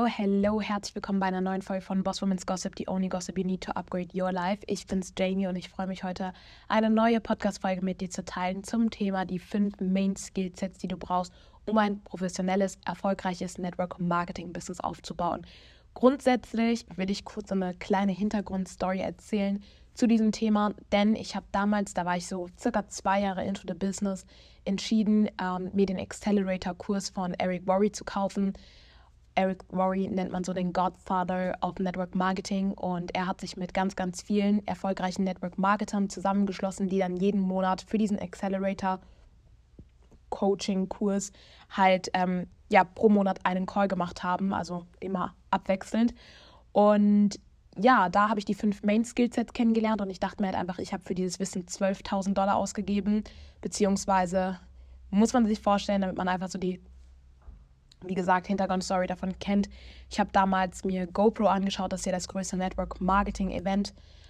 Hello, herzlich willkommen bei einer neuen Folge von Boss Women's Gossip, the only gossip you need to upgrade your life. Ich bin's Jamie und ich freue mich heute, eine neue Podcast-Folge mit dir zu teilen zum Thema die 5 Main Skillsets, die du brauchst, um ein professionelles, erfolgreiches Network-Marketing-Business aufzubauen. Grundsätzlich will ich kurz eine kleine Hintergrundstory erzählen zu diesem Thema, denn ich habe damals, da war ich so circa 2 Jahre into the business, entschieden, mir den Accelerator-Kurs von Eric Worre zu kaufen. Eric Worre nennt man so den Godfather of Network Marketing und er hat sich mit ganz, ganz vielen erfolgreichen Network Marketern zusammengeschlossen, die dann jeden Monat für diesen Accelerator Coaching-Kurs halt pro Monat einen Call gemacht haben, also immer abwechselnd. Und ja, da habe ich die 5 Main-Skillsets kennengelernt und ich dachte mir halt einfach, ich habe für dieses Wissen $12.000 ausgegeben, beziehungsweise muss man sich vorstellen, damit man einfach so die, wie gesagt, Hintergrundstory davon kennt. Ich habe damals mir GoPro angeschaut, das ist ja das größte Network-Marketing-Event,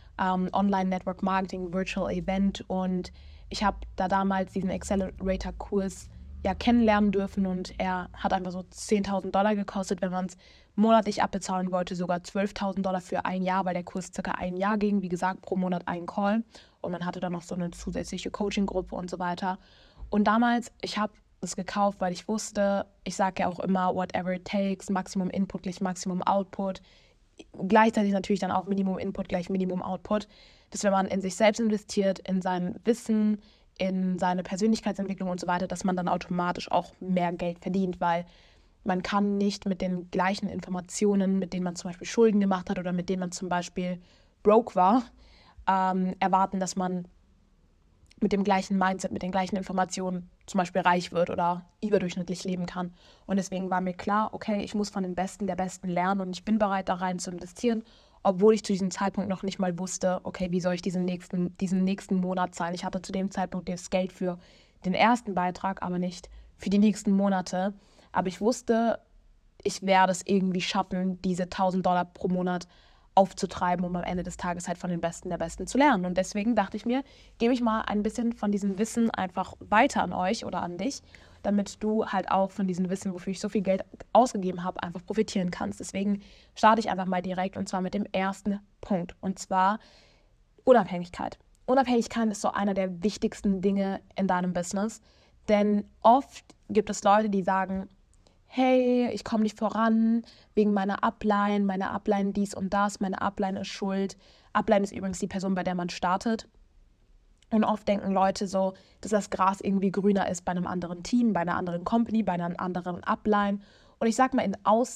Online-Network-Marketing-Virtual-Event, und ich habe da damals diesen Accelerator-Kurs kennenlernen dürfen und er hat einfach so $10.000 gekostet, wenn man es monatlich abbezahlen wollte, sogar $12.000 für ein Jahr, weil der Kurs circa ein Jahr ging, wie gesagt, pro Monat einen Call und man hatte dann noch so eine zusätzliche Coaching-Gruppe und so weiter. Und damals, ich habe es gekauft, weil ich wusste, ich sage ja auch immer, whatever it takes, Maximum Input gleich Maximum Output, gleichzeitig natürlich dann auch Minimum Input gleich Minimum Output, dass wenn man in sich selbst investiert, in sein Wissen, in seine Persönlichkeitsentwicklung und so weiter, dass man dann automatisch auch mehr Geld verdient, weil man kann nicht mit den gleichen Informationen, mit denen man zum Beispiel Schulden gemacht hat oder mit denen man zum Beispiel broke war, erwarten, dass man mit dem gleichen Mindset, mit den gleichen Informationen zum Beispiel reich wird oder überdurchschnittlich leben kann. Und deswegen war mir klar, okay, ich muss von den Besten der Besten lernen und ich bin bereit, da rein zu investieren, obwohl ich zu diesem Zeitpunkt noch nicht mal wusste, okay, wie soll ich diesen nächsten Monat zahlen. Ich hatte zu dem Zeitpunkt das Geld für den ersten Beitrag, aber nicht für die nächsten Monate. Aber ich wusste, ich werde es irgendwie schaffen, diese $1.000 pro Monat aufzutreiben, um am Ende des Tages halt von den Besten der Besten zu lernen. Und deswegen dachte ich mir, gebe ich mal ein bisschen von diesem Wissen einfach weiter an euch oder an dich, damit du halt auch von diesem Wissen, wofür ich so viel Geld ausgegeben habe, einfach profitieren kannst. Deswegen starte ich einfach mal direkt und zwar mit dem ersten Punkt, und zwar Unabhängigkeit. Unabhängigkeit ist so einer der wichtigsten Dinge in deinem Business, denn oft gibt es Leute, die sagen, hey, ich komme nicht voran wegen meiner Upline dies und das, meine Upline ist schuld. Upline ist übrigens die Person, bei der man startet. Und oft denken Leute so, dass das Gras irgendwie grüner ist bei einem anderen Team, bei einer anderen Company, bei einer anderen Upline. Und ich sag mal,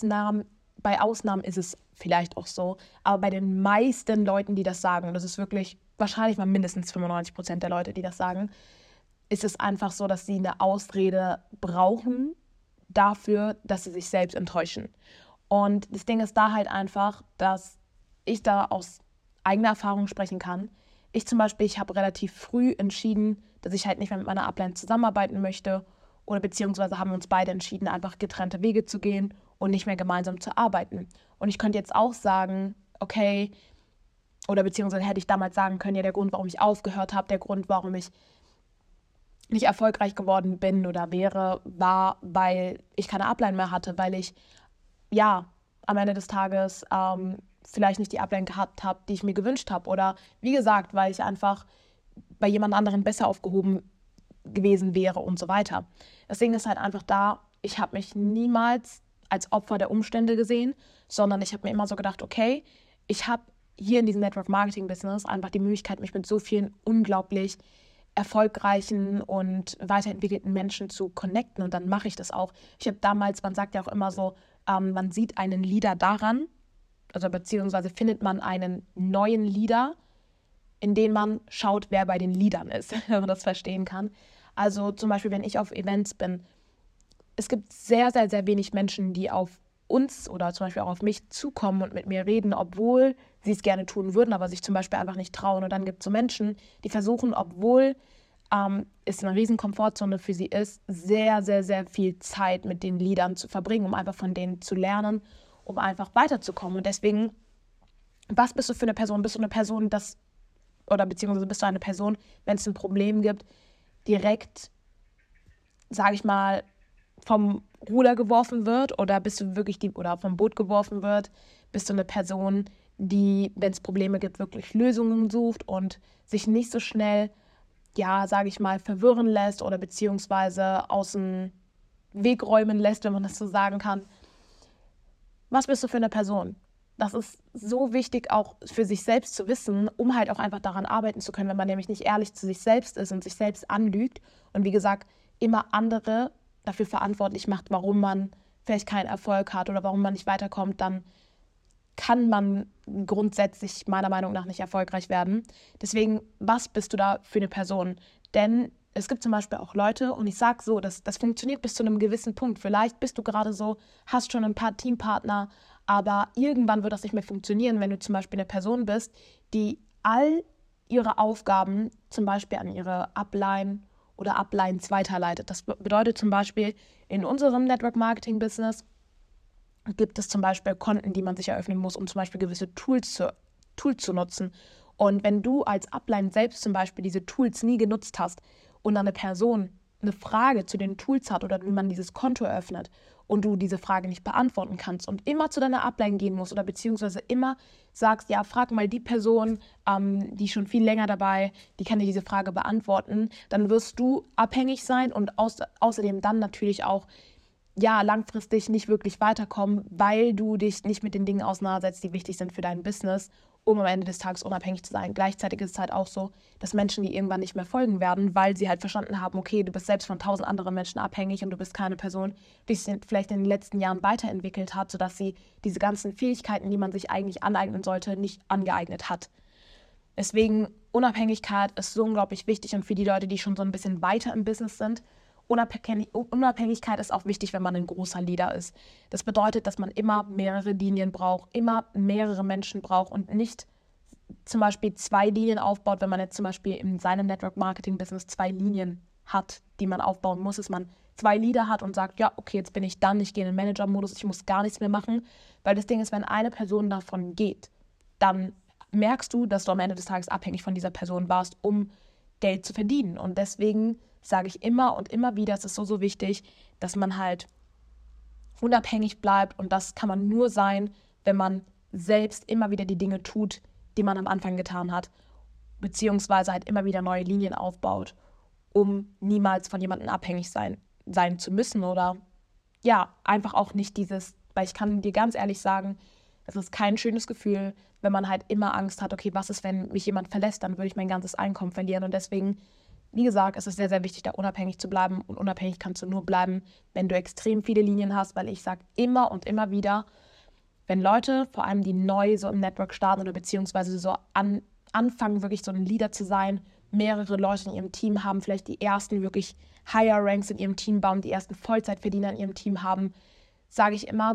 bei Ausnahmen ist es vielleicht auch so, aber bei den meisten Leuten, die das sagen, das ist wirklich wahrscheinlich mal mindestens 95% der Leute, die das sagen, ist es einfach so, dass sie eine Ausrede brauchen dafür, dass sie sich selbst enttäuschen. Und das Ding ist da halt einfach, dass ich da aus eigener Erfahrung sprechen kann. Ich zum Beispiel, ich habe relativ früh entschieden, dass ich halt nicht mehr mit meiner Upline zusammenarbeiten möchte, oder beziehungsweise haben wir uns beide entschieden, einfach getrennte Wege zu gehen und nicht mehr gemeinsam zu arbeiten. Und ich könnte jetzt auch sagen, okay, oder beziehungsweise hätte ich damals sagen können, ja, der Grund, warum ich aufgehört habe, der Grund, warum ich nicht erfolgreich geworden bin oder wäre, war, weil ich keine Upline mehr hatte, weil ich, am Ende des Tages vielleicht nicht die Upline gehabt habe, die ich mir gewünscht habe. Oder wie gesagt, weil ich einfach bei jemand anderem besser aufgehoben gewesen wäre und so weiter. Deswegen ist halt einfach da, ich habe mich niemals als Opfer der Umstände gesehen, sondern ich habe mir immer so gedacht, okay, ich habe hier in diesem Network-Marketing-Business einfach die Möglichkeit, mich mit so vielen unglaublich erfolgreichen und weiterentwickelten Menschen zu connecten, und dann mache ich das auch. Ich habe damals, man sagt ja auch immer so, man sieht einen Leader daran, also beziehungsweise findet man einen neuen Leader, in den man schaut, wer bei den Leadern ist, wenn man das verstehen kann. Also zum Beispiel, wenn ich auf Events bin, es gibt sehr, sehr, sehr wenig Menschen, die auf uns oder zum Beispiel auch auf mich zukommen und mit mir reden, obwohl sie es gerne tun würden, aber sich zum Beispiel einfach nicht trauen. Und dann gibt es so Menschen, die versuchen, obwohl es eine riesen Komfortzone für sie ist, sehr, sehr, sehr viel Zeit mit den Leadern zu verbringen, um einfach von denen zu lernen, um einfach weiterzukommen. Und deswegen, was bist du für eine Person? Bist du eine Person, beziehungsweise bist du eine Person, wenn es ein Problem gibt, direkt, sage ich mal, vom Ruder geworfen wird oder bist du wirklich oder vom Boot geworfen wird, bist du eine Person, die, wenn es Probleme gibt, wirklich Lösungen sucht und sich nicht so schnell, ja, sage ich mal, verwirren lässt oder beziehungsweise aus dem Weg räumen lässt, wenn man das so sagen kann. Was bist du für eine Person? Das ist so wichtig auch für sich selbst zu wissen, um halt auch einfach daran arbeiten zu können, wenn man nämlich nicht ehrlich zu sich selbst ist und sich selbst anlügt und wie gesagt immer andere dafür verantwortlich macht, warum man vielleicht keinen Erfolg hat oder warum man nicht weiterkommt, dann kann man grundsätzlich meiner Meinung nach nicht erfolgreich werden. Deswegen, was bist du da für eine Person? Denn es gibt zum Beispiel auch Leute, und ich sage so, das funktioniert bis zu einem gewissen Punkt. Vielleicht bist du gerade so, hast schon ein paar Teampartner, aber irgendwann wird das nicht mehr funktionieren, wenn du zum Beispiel eine Person bist, die all ihre Aufgaben zum Beispiel an ihre Upline oder Uplines weiterleitet. Das bedeutet zum Beispiel in unserem Network-Marketing-Business gibt es zum Beispiel Konten, die man sich eröffnen muss, um zum Beispiel gewisse Tools zu nutzen. Und wenn du als Upline selbst zum Beispiel diese Tools nie genutzt hast und dann eine Person eine Frage zu den Tools hat oder wie man dieses Konto eröffnet und du diese Frage nicht beantworten kannst und immer zu deiner Upline gehen musst oder beziehungsweise immer sagst, ja, frag mal die Person, die schon viel länger dabei, die kann dir diese Frage beantworten, dann wirst du abhängig sein und außerdem dann natürlich auch ja, langfristig nicht wirklich weiterkommen, weil du dich nicht mit den Dingen auseinandersetzt, die wichtig sind für dein Business, um am Ende des Tages unabhängig zu sein. Gleichzeitig ist es halt auch so, dass Menschen die irgendwann nicht mehr folgen werden, weil sie halt verstanden haben, okay, du bist selbst von 1000 anderen Menschen abhängig und du bist keine Person, die sich vielleicht in den letzten Jahren weiterentwickelt hat, sodass sie diese ganzen Fähigkeiten, die man sich eigentlich aneignen sollte, nicht angeeignet hat. Deswegen, Unabhängigkeit ist so unglaublich wichtig und für die Leute, die schon so ein bisschen weiter im Business sind, Unabhängigkeit ist auch wichtig, wenn man ein großer Leader ist. Das bedeutet, dass man immer mehrere Linien braucht, immer mehrere Menschen braucht und nicht zum Beispiel 2 Linien aufbaut, wenn man jetzt zum Beispiel in seinem Network-Marketing-Business 2 Linien hat, die man aufbauen muss, dass man 2 Leader hat und sagt, ja, okay, jetzt bin ich done, ich gehe in den Manager-Modus, ich muss gar nichts mehr machen. Weil das Ding ist, wenn eine Person davon geht, dann merkst du, dass du am Ende des Tages abhängig von dieser Person warst, um Geld zu verdienen. Und deswegen sage ich immer und immer wieder, es ist so, so wichtig, dass man halt unabhängig bleibt und das kann man nur sein, wenn man selbst immer wieder die Dinge tut, die man am Anfang getan hat, beziehungsweise halt immer wieder neue Linien aufbaut, um niemals von jemandem abhängig sein zu müssen oder ja, einfach auch nicht dieses, weil ich kann dir ganz ehrlich sagen, es ist kein schönes Gefühl, wenn man halt immer Angst hat, okay, was ist, wenn mich jemand verlässt, dann würde ich mein ganzes Einkommen verlieren und deswegen wie gesagt, es ist sehr, sehr wichtig, da unabhängig zu bleiben. Und unabhängig kannst du nur bleiben, wenn du extrem viele Linien hast, weil ich sage immer und immer wieder, wenn Leute, vor allem die neu so im Network starten oder beziehungsweise so anfangen, wirklich so ein Leader zu sein, mehrere Leute in ihrem Team haben, vielleicht die ersten wirklich Higher Ranks in ihrem Team bauen, die ersten Vollzeitverdiener in ihrem Team haben, sage ich immer,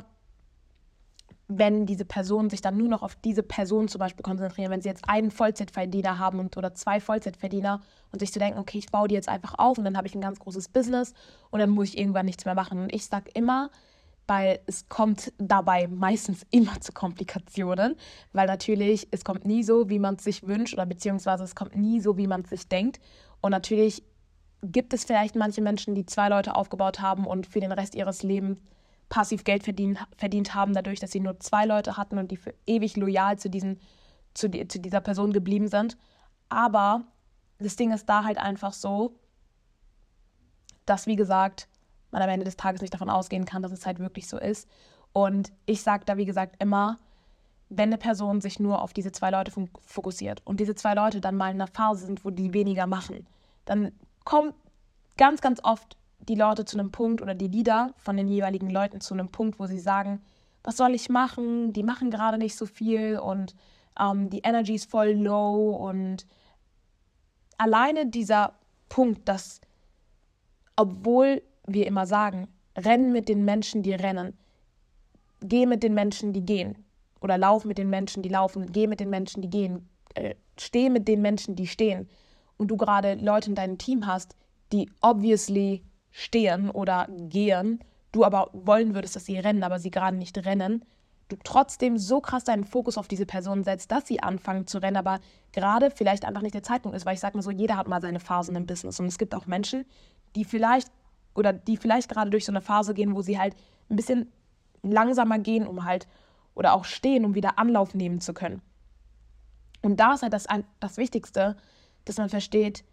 wenn diese Personen sich dann nur noch auf diese Person zum Beispiel konzentrieren, wenn sie jetzt einen Vollzeitverdiener haben oder 2 Vollzeitverdiener und sich zu denken, okay, ich baue die jetzt einfach auf und dann habe ich ein ganz großes Business und dann muss ich irgendwann nichts mehr machen. Und ich sage immer, weil es kommt dabei meistens immer zu Komplikationen, weil natürlich, es kommt nie so, wie man es sich wünscht oder beziehungsweise es kommt nie so, wie man es sich denkt. Und natürlich gibt es vielleicht manche Menschen, die 2 Leute aufgebaut haben und für den Rest ihres Lebens passiv Geld verdient haben, dadurch, dass sie nur 2 Leute hatten und die für ewig loyal zu dieser Person geblieben sind. Aber das Ding ist da halt einfach so, dass, wie gesagt, man am Ende des Tages nicht davon ausgehen kann, dass es halt wirklich so ist. Und ich sage da, wie gesagt, immer, wenn eine Person sich nur auf diese 2 Leute fokussiert und diese 2 Leute dann mal in einer Phase sind, wo die weniger machen, dann kommt ganz, ganz oft die Leute zu einem Punkt oder die Leader von den jeweiligen Leuten zu einem Punkt, wo sie sagen, was soll ich machen? Die machen gerade nicht so viel und die Energy ist voll low und alleine dieser Punkt, dass obwohl wir immer sagen, renn mit den Menschen, die rennen, geh mit den Menschen, die gehen oder lauf mit den Menschen, die laufen, geh mit den Menschen, die gehen, steh mit den Menschen, die stehen und du gerade Leute in deinem Team hast, die obviously stehen oder gehen, du aber wollen würdest, dass sie rennen, aber sie gerade nicht rennen, du trotzdem so krass deinen Fokus auf diese Person setzt, dass sie anfangen zu rennen, aber gerade vielleicht einfach nicht der Zeitpunkt ist, weil ich sage mal so, jeder hat mal seine Phasen im Business und es gibt auch Menschen, die vielleicht oder die vielleicht gerade durch so eine Phase gehen, wo sie halt ein bisschen langsamer gehen, oder auch stehen, um wieder Anlauf nehmen zu können. Und da ist halt das Wichtigste, dass man versteht,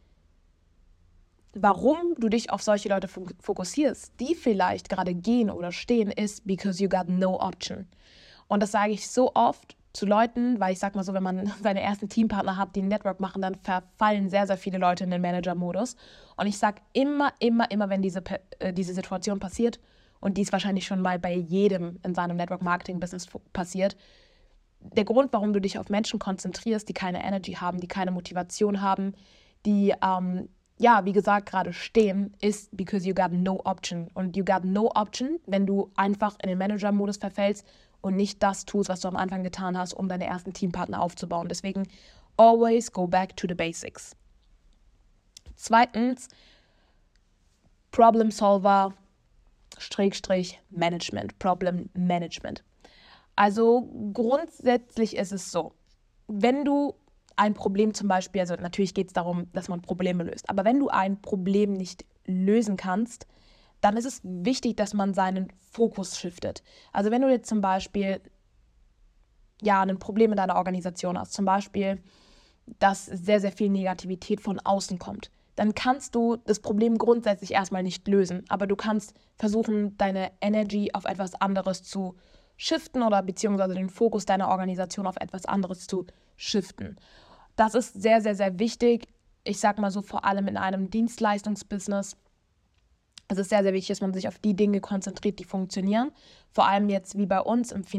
warum du dich auf solche Leute fokussierst, die vielleicht gerade gehen oder stehen, ist because you got no option. Und das sage ich so oft zu Leuten, weil ich sag mal so, wenn man seine ersten Teampartner hat, die ein Network machen, dann verfallen sehr, sehr viele Leute in den Manager-Modus. Und ich sage immer, wenn diese Situation passiert, und die ist wahrscheinlich schon mal bei jedem in seinem Network-Marketing-Business passiert, der Grund, warum du dich auf Menschen konzentrierst, die keine Energy haben, die keine Motivation haben, die, wie gesagt, gerade stehen, ist because you got no option. Und you got no option, wenn du einfach in den Manager-Modus verfällst und nicht das tust, was du am Anfang getan hast, um deine ersten Teampartner aufzubauen. Deswegen always go back to the basics. Zweitens, Problem Solver / Management, Problem Management. Also grundsätzlich ist es so, wenn du ein Problem zum Beispiel, also natürlich geht es darum, dass man Probleme löst, aber wenn du ein Problem nicht lösen kannst, dann ist es wichtig, dass man seinen Fokus shiftet. Also wenn du jetzt zum Beispiel ein Problem in deiner Organisation hast, zum Beispiel, dass sehr, sehr viel Negativität von außen kommt, dann kannst du das Problem grundsätzlich erstmal nicht lösen, aber du kannst versuchen, deine Energy auf etwas anderes zu shiften oder beziehungsweise den Fokus deiner Organisation auf etwas anderes zu shiften. Das ist sehr, sehr, sehr wichtig. Ich sag mal so, vor allem in einem Dienstleistungsbusiness. Es ist sehr, sehr wichtig, dass man sich auf die Dinge konzentriert, die funktionieren. Vor allem jetzt wie bei uns im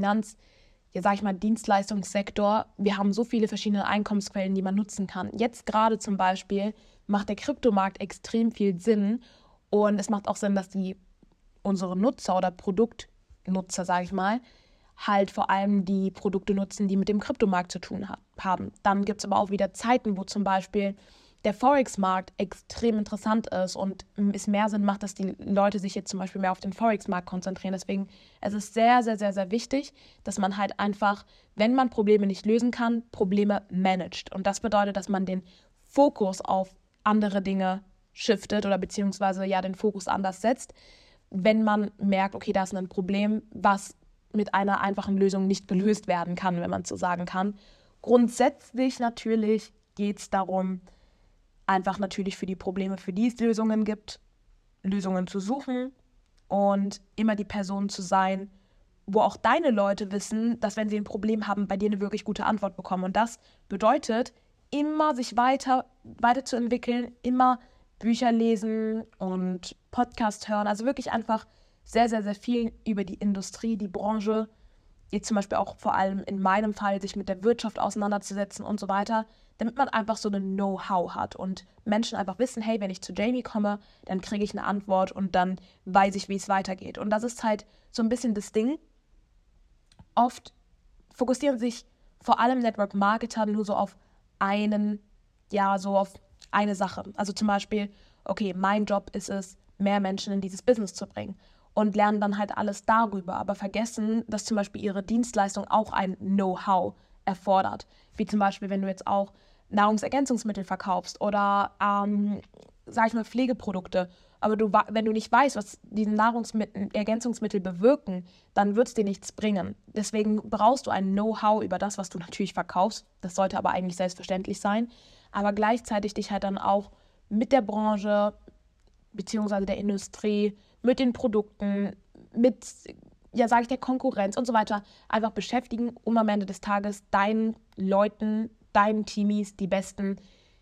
Dienstleistungssektor. Wir haben so viele verschiedene Einkommensquellen, die man nutzen kann. Jetzt gerade zum Beispiel macht der Kryptomarkt extrem viel Sinn und es macht auch Sinn, dass unsere Nutzer oder Produktnutzer, sage ich mal, halt vor allem die Produkte nutzen, die mit dem Kryptomarkt zu tun haben. Dann gibt es aber auch wieder Zeiten, wo zum Beispiel der Forex-Markt extrem interessant ist und es mehr Sinn macht, dass die Leute sich jetzt zum Beispiel mehr auf den Forex-Markt konzentrieren. Deswegen es ist sehr, sehr, sehr, sehr wichtig, dass man halt einfach, wenn man Probleme nicht lösen kann, Probleme managt. Und das bedeutet, dass man den Fokus auf andere Dinge shiftet oder beziehungsweise den Fokus anders setzt, wenn man merkt, okay, da ist ein Problem, was mit einer einfachen Lösung nicht gelöst werden kann, wenn man so sagen kann. Grundsätzlich natürlich geht es darum, einfach natürlich für die Probleme, für die es Lösungen gibt, Lösungen zu suchen und immer die Person zu sein, wo auch deine Leute wissen, dass wenn sie ein Problem haben, bei dir eine wirklich gute Antwort bekommen. Und das bedeutet, immer sich weiterzuentwickeln, immer Bücher lesen und Podcast hören, also wirklich einfach sehr, sehr, sehr viel über die Industrie, die Branche, jetzt zum Beispiel auch vor allem in meinem Fall, sich mit der Wirtschaft auseinanderzusetzen und so weiter, damit man einfach so ein Know-how hat und Menschen einfach wissen, hey, wenn ich zu Jamie komme, dann kriege ich eine Antwort und dann weiß ich, wie es weitergeht. Und das ist halt so ein bisschen das Ding. Oft fokussieren sich vor allem Network-Marketer nur so auf auf eine Sache. Also zum Beispiel, okay, mein Job ist es, mehr Menschen in dieses Business zu bringen und lernen dann halt alles darüber, aber vergessen, dass zum Beispiel ihre Dienstleistung auch ein Know-how erfordert. Wie zum Beispiel, wenn du jetzt auch Nahrungsergänzungsmittel verkaufst oder, Pflegeprodukte, aber wenn du nicht weißt, was diese Nahrungsergänzungsmittel bewirken, dann wird es dir nichts bringen. Deswegen brauchst du ein Know-how über das, was du natürlich verkaufst. Das sollte aber eigentlich selbstverständlich sein. Aber gleichzeitig dich halt dann auch mit der Branche beziehungsweise der Industrie, mit den Produkten, mit, der Konkurrenz und so weiter einfach beschäftigen, um am Ende des Tages deinen Leuten, deinen Teamies die besten,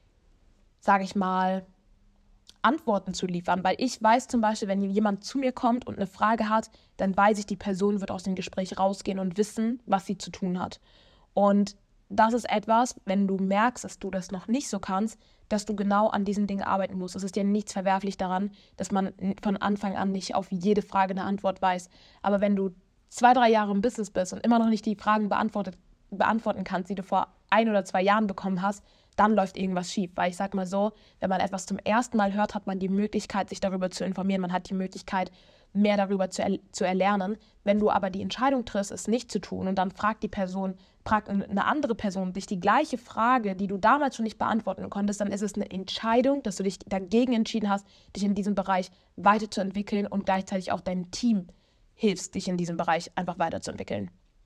Antworten zu liefern. Weil ich weiß zum Beispiel, wenn jemand zu mir kommt und eine Frage hat, dann weiß ich, die Person wird aus dem Gespräch rausgehen und wissen, was sie zu tun hat. Und das ist etwas, wenn du merkst, dass du das noch nicht so kannst, dass du genau an diesen Dingen arbeiten musst. Es ist ja nichts verwerflich daran, dass man von Anfang an nicht auf jede Frage eine Antwort weiß. Aber wenn du 2-3 Jahre im Business bist und immer noch nicht die Fragen beantworten kannst, die du vor 1 oder 2 Jahren bekommen hast, dann läuft irgendwas schief. Weil ich sag mal so, wenn man etwas zum ersten Mal hört, hat man die Möglichkeit, sich darüber zu informieren. Man hat die Möglichkeit mehr darüber zu erlernen. Wenn du aber die Entscheidung triffst, es nicht zu tun und dann fragt eine andere Person dich die gleiche Frage, die du damals schon nicht beantworten konntest, dann ist es eine Entscheidung, dass du dich dagegen entschieden hast, dich in diesem Bereich weiterzuentwickeln und gleichzeitig auch deinem Team hilfst, dich in diesem Bereich einfach weiterzuentwickeln.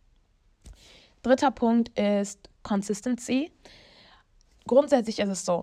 Dritter Punkt ist Consistency. Grundsätzlich ist es so,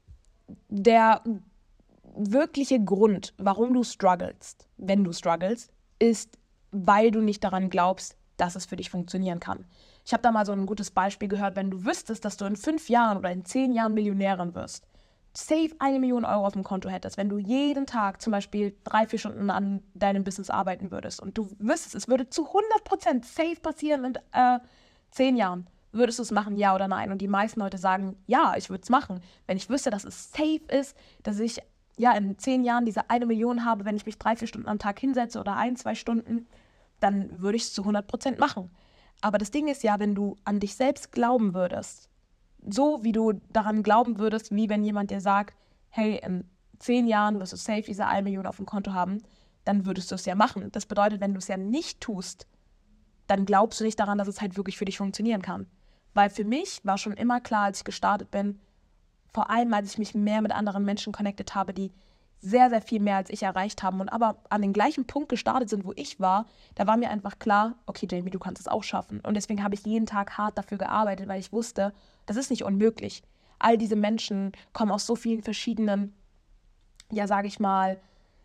der wirkliche Grund, warum du strugglest, wenn du strugglest, ist, weil du nicht daran glaubst, dass es für dich funktionieren kann. Ich habe da mal so ein gutes Beispiel gehört, wenn du wüsstest, dass du in 5 Jahren oder in 10 Jahren Millionärin wirst, safe 1 Million Euro auf dem Konto hättest, wenn du jeden Tag zum Beispiel 3-4 Stunden an deinem Business arbeiten würdest und du wüsstest, es würde zu 100% safe passieren in 10 Jahren, würdest du es machen, ja oder nein? Und die meisten Leute sagen, ja, ich würde es machen. Wenn ich wüsste, dass es safe ist, dass ich in 10 Jahren diese 1 Million habe, wenn ich mich 3-4 Stunden am Tag hinsetze oder 1-2 Stunden, dann würde ich es zu 100% machen. Aber das Ding ist ja, wenn du an dich selbst glauben würdest, so wie du daran glauben würdest, wie wenn jemand dir sagt, hey, in 10 Jahren wirst du safe diese 1 Million auf dem Konto haben, dann würdest du es ja machen. Das bedeutet, wenn du es ja nicht tust, dann glaubst du nicht daran, dass es halt wirklich für dich funktionieren kann. Weil für mich war schon immer klar, als ich gestartet bin, vor allem als ich mich mehr mit anderen Menschen connected habe, die sehr, sehr viel mehr als ich erreicht haben und aber an den gleichen Punkt gestartet sind, wo ich war, da war mir einfach klar, okay, Jamie, du kannst es auch schaffen. Und deswegen habe ich jeden Tag hart dafür gearbeitet, weil ich wusste, das ist nicht unmöglich. All diese Menschen kommen aus so vielen verschiedenen, sage ich mal,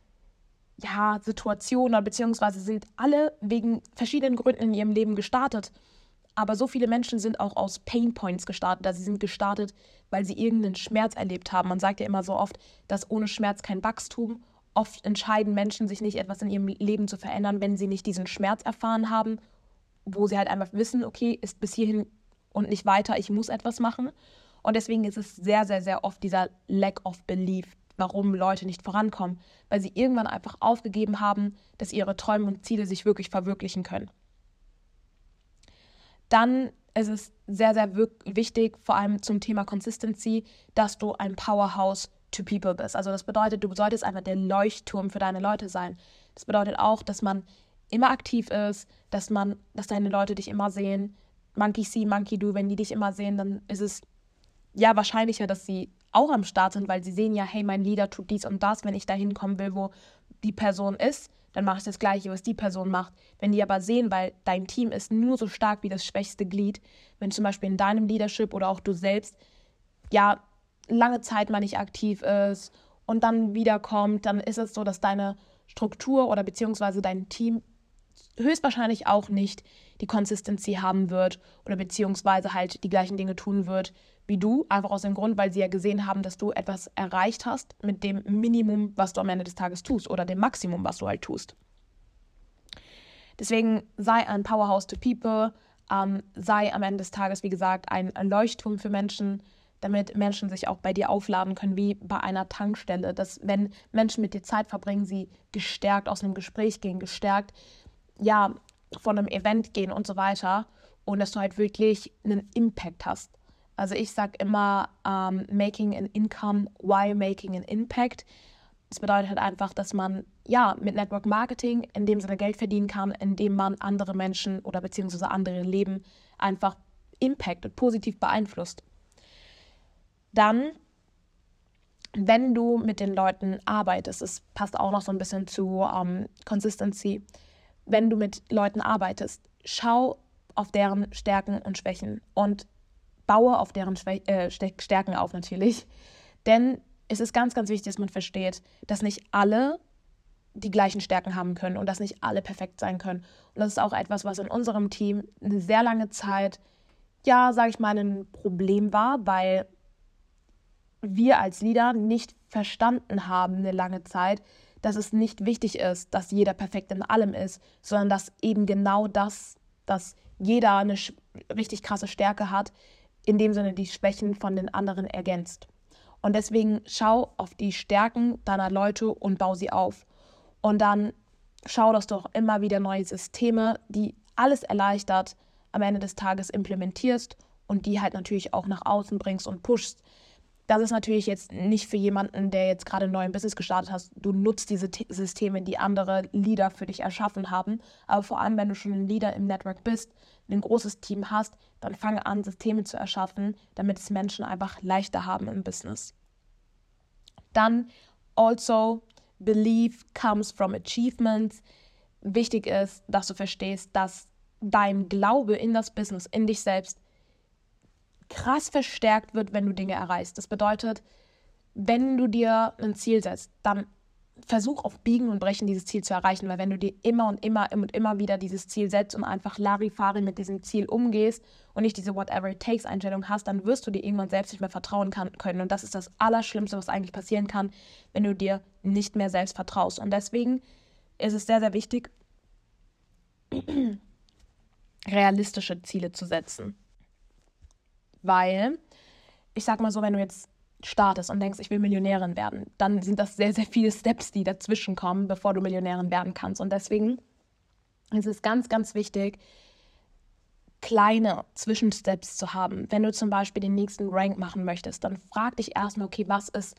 Situationen oder beziehungsweise sind alle wegen verschiedenen Gründen in ihrem Leben gestartet. Aber so viele Menschen sind auch aus Pain Points gestartet. Also sie sind gestartet, weil sie irgendeinen Schmerz erlebt haben. Man sagt ja immer so oft, dass ohne Schmerz kein Wachstum. Oft entscheiden Menschen sich nicht, etwas in ihrem Leben zu verändern, wenn sie nicht diesen Schmerz erfahren haben, wo sie halt einfach wissen, okay, ist bis hierhin und nicht weiter, ich muss etwas machen. Und deswegen ist es sehr, sehr, sehr oft dieser Lack of Belief, warum Leute nicht vorankommen. Weil sie irgendwann einfach aufgegeben haben, dass ihre Träume und Ziele sich wirklich verwirklichen können. Dann ist es sehr, sehr wichtig, vor allem zum Thema Consistency, dass du ein Powerhouse to people bist. Also das bedeutet, du solltest einfach der Leuchtturm für deine Leute sein. Das bedeutet auch, dass man immer aktiv ist, dass deine Leute dich immer sehen. Monkey see, monkey do. Wenn die dich immer sehen, dann ist es wahrscheinlicher, dass sie auch am Start sind, weil sie sehen ja, hey, mein Leader tut dies und das. Wenn ich da hinkommen will, wo die Person ist, dann mache ich das Gleiche, was die Person macht. Wenn die aber sehen, weil dein Team ist nur so stark wie das schwächste Glied, wenn zum Beispiel in deinem Leadership oder auch du selbst lange Zeit mal nicht aktiv ist und dann wiederkommt, dann ist es so, dass deine Struktur oder beziehungsweise dein Team höchstwahrscheinlich auch nicht die Consistency haben wird oder beziehungsweise halt die gleichen Dinge tun wird wie du, einfach aus dem Grund, weil sie ja gesehen haben, dass du etwas erreicht hast mit dem Minimum, was du am Ende des Tages tust oder dem Maximum, was du halt tust. Deswegen sei ein Powerhouse to people, sei am Ende des Tages, wie gesagt, ein Leuchtturm für Menschen, damit Menschen sich auch bei dir aufladen können, wie bei einer Tankstelle, dass wenn Menschen mit dir Zeit verbringen, sie gestärkt aus einem Gespräch gehen, gestärkt, von einem Event gehen und so weiter und dass du halt wirklich einen Impact hast. Also ich sage immer, making an income while making an impact. Das bedeutet halt einfach, dass man mit Network Marketing in dem Sinne Geld verdienen kann, indem man andere Menschen oder beziehungsweise andere Leben einfach impactet, positiv beeinflusst. Dann, wenn du mit den Leuten arbeitest, das passt auch noch so ein bisschen zu Consistency, wenn du mit Leuten arbeitest, schau auf deren Stärken und Schwächen und baue auf deren Stärken auf natürlich. Denn es ist ganz, ganz wichtig, dass man versteht, dass nicht alle die gleichen Stärken haben können und dass nicht alle perfekt sein können. Und das ist auch etwas, was in unserem Team eine sehr lange Zeit, sage ich mal, ein Problem war, weil wir als Leader nicht verstanden haben eine lange Zeit, dass es nicht wichtig ist, dass jeder perfekt in allem ist, sondern dass eben genau das, dass jeder eine richtig krasse Stärke hat, in dem Sinne die Schwächen von den anderen ergänzt. Und deswegen schau auf die Stärken deiner Leute und bau sie auf. Und dann schau, dass du auch immer wieder neue Systeme, die alles erleichtert, am Ende des Tages implementierst und die halt natürlich auch nach außen bringst und pushst. Das ist natürlich jetzt nicht für jemanden, der jetzt gerade neu im Business gestartet hat. Du nutzt diese Systeme, die andere Leader für dich erschaffen haben. Aber vor allem, wenn du schon ein Leader im Network bist, ein großes Team hast, dann fange an, Systeme zu erschaffen, damit es Menschen einfach leichter haben im Business. Dann also, belief comes from achievements. Wichtig ist, dass du verstehst, dass dein Glaube in das Business, in dich selbst, krass verstärkt wird, wenn du Dinge erreichst. Das bedeutet, wenn du dir ein Ziel setzt, dann versuch auf Biegen und Brechen dieses Ziel zu erreichen, weil wenn du dir immer und immer wieder dieses Ziel setzt und einfach Larifari mit diesem Ziel umgehst und nicht diese Whatever-it-takes-Einstellung hast, dann wirst du dir irgendwann selbst nicht mehr vertrauen können. Und das ist das Allerschlimmste, was eigentlich passieren kann, wenn du dir nicht mehr selbst vertraust. Und deswegen ist es sehr, sehr wichtig, realistische Ziele zu setzen. Weil, ich sag mal so, wenn du jetzt startest und denkst, ich will Millionärin werden, dann sind das sehr, sehr viele Steps, die dazwischen kommen, bevor du Millionärin werden kannst. Und deswegen ist es ganz, ganz wichtig, kleine Zwischensteps zu haben. Wenn du zum Beispiel den nächsten Rank machen möchtest, dann frag dich erstmal, okay, was ist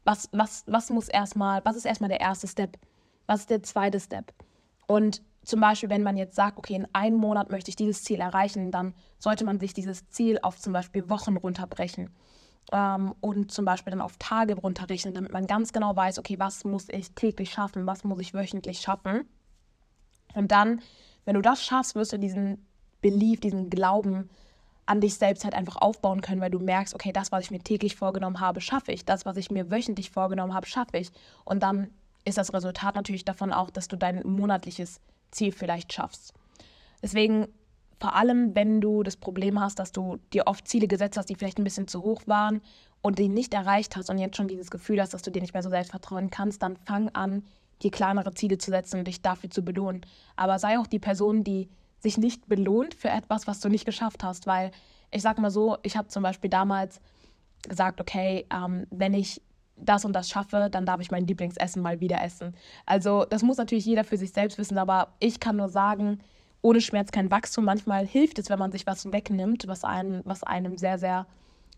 erstmal der erste Step? Was ist der zweite Step? Und zum Beispiel, wenn man jetzt sagt, okay, in einem Monat möchte ich dieses Ziel erreichen, dann sollte man sich dieses Ziel auf zum Beispiel Wochen runterbrechen und zum Beispiel dann auf Tage runterrechnen, damit man ganz genau weiß, okay, was muss ich täglich schaffen, was muss ich wöchentlich schaffen. Und dann, wenn du das schaffst, wirst du diesen Belief, diesen Glauben an dich selbst halt einfach aufbauen können, weil du merkst, okay, das, was ich mir täglich vorgenommen habe, schaffe ich. Das, was ich mir wöchentlich vorgenommen habe, schaffe ich. Und dann ist das Resultat natürlich davon auch, dass du dein monatliches Ziel vielleicht schaffst. Deswegen, vor allem, wenn du das Problem hast, dass du dir oft Ziele gesetzt hast, die vielleicht ein bisschen zu hoch waren und die nicht erreicht hast und jetzt schon dieses Gefühl hast, dass du dir nicht mehr so selbst vertrauen kannst, dann fang an, dir kleinere Ziele zu setzen und dich dafür zu belohnen. Aber sei auch die Person, die sich nicht belohnt für etwas, was du nicht geschafft hast, weil ich sag mal so, ich habe zum Beispiel damals gesagt, okay, wenn ich das und das schaffe, dann darf ich mein Lieblingsessen mal wieder essen. Also das muss natürlich jeder für sich selbst wissen, aber ich kann nur sagen, ohne Schmerz kein Wachstum. Manchmal hilft es, wenn man sich was wegnimmt, was einem sehr, sehr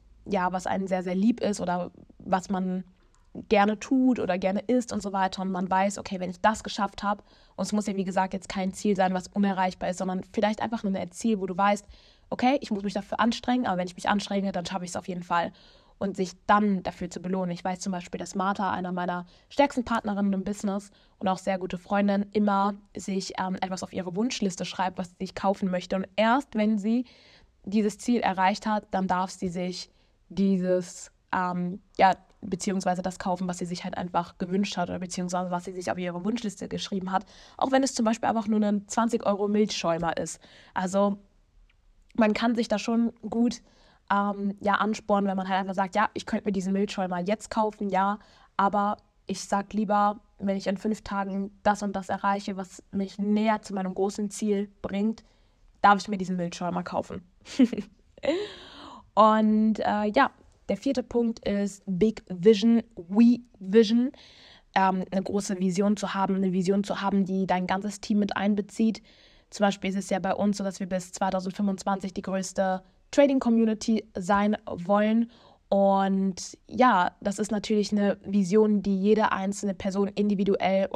lieb ist oder was man gerne tut oder gerne isst und so weiter. Und man weiß, okay, wenn ich das geschafft habe, und es muss ja, wie gesagt, jetzt kein Ziel sein, was unerreichbar ist, sondern vielleicht einfach nur ein Ziel, wo du weißt, okay, ich muss mich dafür anstrengen, aber wenn ich mich anstrenge, dann schaffe ich es auf jeden Fall. Und sich dann dafür zu belohnen. Ich weiß zum Beispiel, dass Martha, einer meiner stärksten Partnerinnen im Business und auch sehr gute Freundin, immer sich etwas auf ihre Wunschliste schreibt, was sie sich kaufen möchte. Und erst wenn sie dieses Ziel erreicht hat, dann darf sie sich beziehungsweise das kaufen, was sie sich halt einfach gewünscht hat oder beziehungsweise was sie sich auf ihre Wunschliste geschrieben hat. Auch wenn es zum Beispiel einfach nur ein 20 € Milchschäumer ist. Also man kann sich da schon gut anspornen, wenn man halt einfach sagt, ja, ich könnte mir diesen Milchschäumer jetzt kaufen, ja, aber ich sag lieber, wenn ich in 5 Tagen das und das erreiche, was mich näher zu meinem großen Ziel bringt, darf ich mir diesen Milchschäumer kaufen. Und der 4. Punkt ist Big Vision, We Vision. Eine große Vision zu haben, die dein ganzes Team mit einbezieht. Zum Beispiel ist es ja bei uns so, dass wir bis 2025 die größte Trading-Community sein wollen. Und ja, das ist natürlich eine Vision, die jede einzelne Person individuell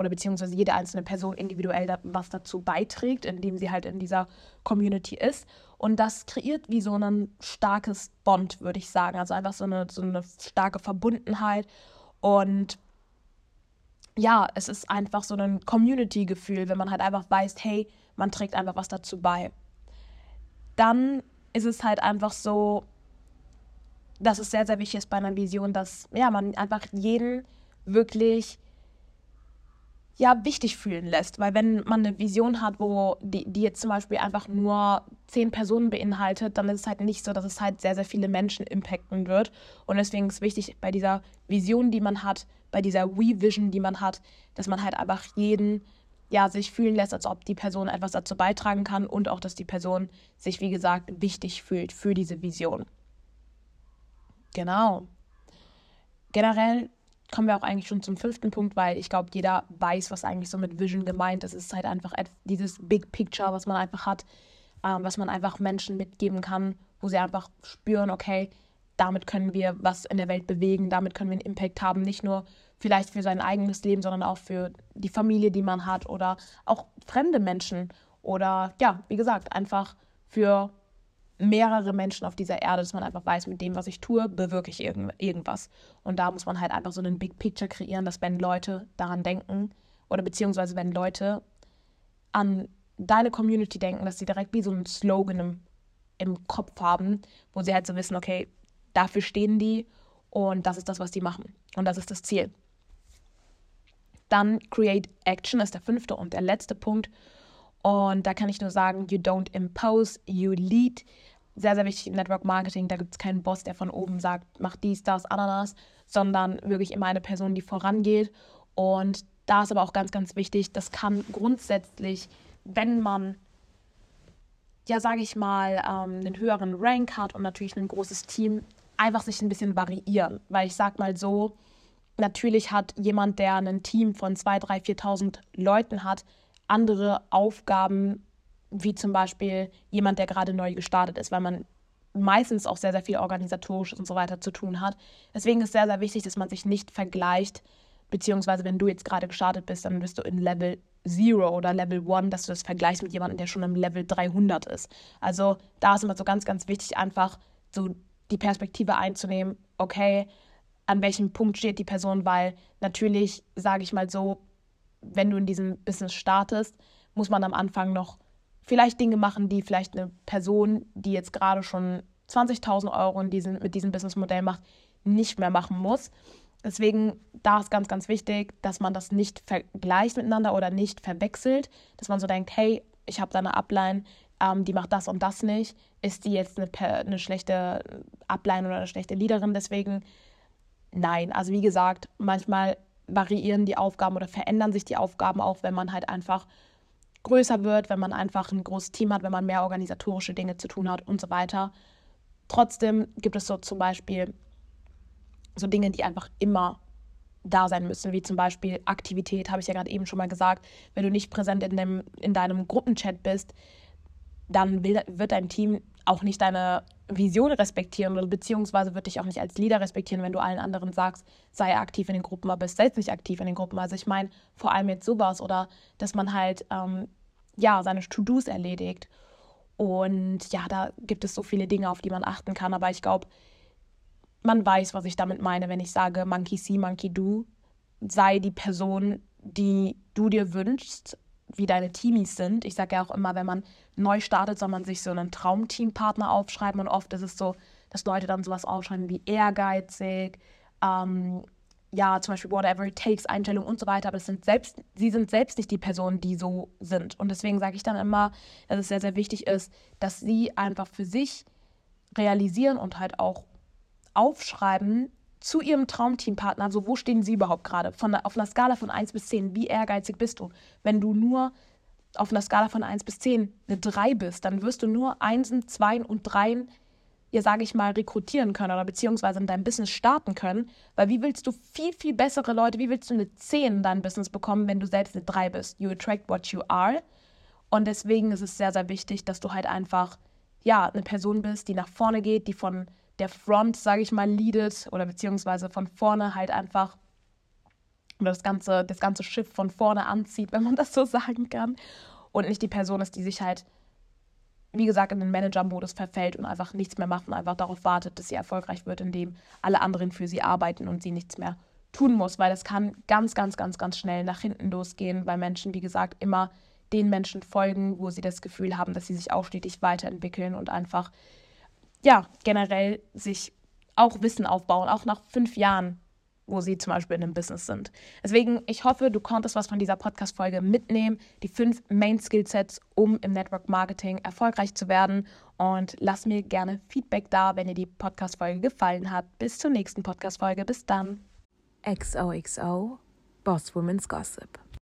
was dazu beiträgt, indem sie halt in dieser Community ist. Und das kreiert wie so ein starkes Bond, würde ich sagen. Also einfach so eine starke Verbundenheit. Und ja, es ist einfach so ein Community-Gefühl, wenn man halt einfach weiß, hey, man trägt einfach was dazu bei. Dann ist es halt einfach so, dass es sehr, sehr wichtig ist bei einer Vision, dass man einfach jeden wirklich wichtig fühlen lässt. Weil wenn man eine Vision hat, wo die jetzt zum Beispiel einfach nur 10 Personen beinhaltet, dann ist es halt nicht so, dass es halt sehr, sehr viele Menschen impacten wird. Und deswegen ist wichtig bei dieser Vision, die man hat, bei dieser We-Vision, die man hat, dass man halt einfach jeden sich fühlen lässt, als ob die Person etwas dazu beitragen kann und auch, dass die Person sich, wie gesagt, wichtig fühlt für diese Vision. Genau. Generell kommen wir auch eigentlich schon zum 5. Punkt, weil ich glaube, jeder weiß, was eigentlich so mit Vision gemeint ist. Es ist halt einfach dieses Big Picture, was man einfach hat, was man einfach Menschen mitgeben kann, wo sie einfach spüren, okay, damit können wir was in der Welt bewegen, damit können wir einen Impact haben, nicht nur vielleicht für sein eigenes Leben, sondern auch für die Familie, die man hat oder auch fremde Menschen oder ja, wie gesagt, einfach für mehrere Menschen auf dieser Erde, dass man einfach weiß, mit dem, was ich tue, bewirke ich irgendwas. Und da muss man halt einfach so einen Big Picture kreieren, dass wenn Leute daran denken oder beziehungsweise wenn Leute an deine Community denken, dass sie direkt wie so einen Slogan im Kopf haben, wo sie halt so wissen, okay, dafür stehen die und das ist das, was die machen. Und das ist das Ziel. Dann Create Action ist der 5. und der letzte Punkt. Und da kann ich nur sagen, you don't impose, you lead. Sehr, sehr wichtig im Network Marketing, da gibt es keinen Boss, der von oben sagt, mach dies, das, Ananas, sondern wirklich immer eine Person, die vorangeht. Und da ist aber auch ganz, ganz wichtig, das kann grundsätzlich, wenn man, ja, sage ich mal, einen höheren Rank hat und natürlich ein großes Team, einfach sich ein bisschen variieren. Weil ich sag mal so, natürlich hat jemand, der ein Team von 2.000, 3.000, 4.000 Leuten hat, andere Aufgaben, wie zum Beispiel jemand, der gerade neu gestartet ist, weil man meistens auch sehr, sehr viel Organisatorisches und so weiter zu tun hat. Deswegen ist sehr, sehr wichtig, dass man sich nicht vergleicht, beziehungsweise wenn du jetzt gerade gestartet bist, dann bist du in Level 0 oder Level 1, dass du das vergleichst mit jemandem, der schon im Level 300 ist. Also da ist immer so ganz, ganz wichtig, einfach so die Perspektive einzunehmen, okay, an welchem Punkt steht die Person, weil natürlich, sage ich mal so, wenn du in diesem Business startest, muss man am Anfang noch vielleicht Dinge machen, die vielleicht eine Person, die jetzt gerade schon 20.000 Euro mit diesem Businessmodell macht, nicht mehr machen muss. Deswegen, da ist ganz, ganz wichtig, dass man das nicht vergleicht miteinander oder nicht verwechselt, dass man so denkt, hey, ich habe da eine Upline, die macht das und das nicht. Ist die jetzt eine schlechte Upline oder eine schlechte Leaderin? Deswegen nein. Also wie gesagt, manchmal variieren die Aufgaben oder verändern sich die Aufgaben auch, wenn man halt einfach größer wird, wenn man einfach ein großes Team hat, wenn man mehr organisatorische Dinge zu tun hat und so weiter. Trotzdem gibt es so zum Beispiel so Dinge, die einfach immer da sein müssen, wie zum Beispiel Aktivität, habe ich ja gerade eben schon mal gesagt. Wenn du nicht präsent in deinem Gruppenchat bist, dann wird dein Team auch nicht deine Vision respektieren oder beziehungsweise wird dich auch nicht als Leader respektieren, wenn du allen anderen sagst, sei aktiv in den Gruppen, aber bist selbst nicht aktiv in den Gruppen. Also ich meine vor allem jetzt sowas oder dass man halt seine To-Dos erledigt. Und ja, da gibt es so viele Dinge, auf die man achten kann. Aber ich glaube, man weiß, was ich damit meine, wenn ich sage, Monkey see, Monkey do. Sei die Person, die du dir wünschst, wie deine Teamies sind. Ich sage ja auch immer, wenn man neu startet, soll man sich so einen Traumteampartner aufschreiben. Und oft ist es so, dass Leute dann sowas aufschreiben wie ehrgeizig, zum Beispiel whatever it takes, Einstellung und so weiter. Aber sie sind selbst nicht die Personen, die so sind. Und deswegen sage ich dann immer, dass es sehr, sehr wichtig ist, dass sie einfach für sich realisieren und halt auch aufschreiben zu ihrem Traumteampartner, also wo stehen sie überhaupt gerade? Auf einer Skala von 1 bis 10, wie ehrgeizig bist du? Wenn du nur auf einer Skala von 1 bis 10 eine 3 bist, dann wirst du nur 1, 2 und 3, sage ich mal, rekrutieren können oder beziehungsweise in deinem Business starten können, weil wie willst du viel, viel bessere Leute, wie willst du eine 10 in deinem Business bekommen, wenn du selbst eine 3 bist? You attract what you are. Und deswegen ist es sehr, sehr wichtig, dass du halt einfach, eine Person bist, die nach vorne geht, die von der Front, sage ich mal, leadet oder beziehungsweise von vorne halt einfach oder das ganze Schiff von vorne anzieht, wenn man das so sagen kann. Und nicht die Person ist, die sich halt, wie gesagt, in den Manager-Modus verfällt und einfach nichts mehr macht und einfach darauf wartet, dass sie erfolgreich wird, indem alle anderen für sie arbeiten und sie nichts mehr tun muss. Weil das kann ganz, ganz, ganz, ganz schnell nach hinten losgehen, weil Menschen, wie gesagt, immer den Menschen folgen, wo sie das Gefühl haben, dass sie sich auch stetig weiterentwickeln und einfach generell sich auch Wissen aufbauen, auch nach 5 Jahren, wo sie zum Beispiel in einem Business sind. Deswegen, ich hoffe, du konntest was von dieser Podcast-Folge mitnehmen, die 5 Main-Skillsets, um im Network Marketing erfolgreich zu werden. Und lass mir gerne Feedback da, wenn dir die Podcast-Folge gefallen hat. Bis zur nächsten Podcast-Folge. Bis dann. XOXO, Boss Women's Gossip.